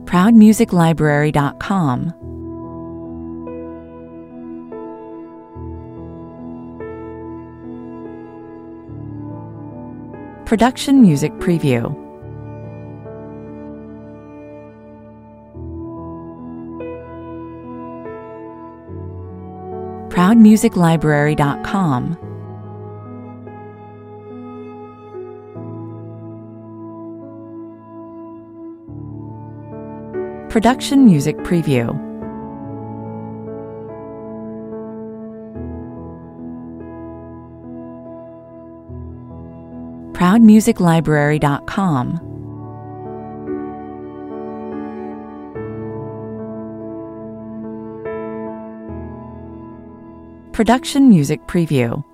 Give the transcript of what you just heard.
ProudMusicLibrary.com. Production Music Preview. ProudMusicLibrary.com. Production Music Preview. ProudMusicLibrary.com. Production Music Preview.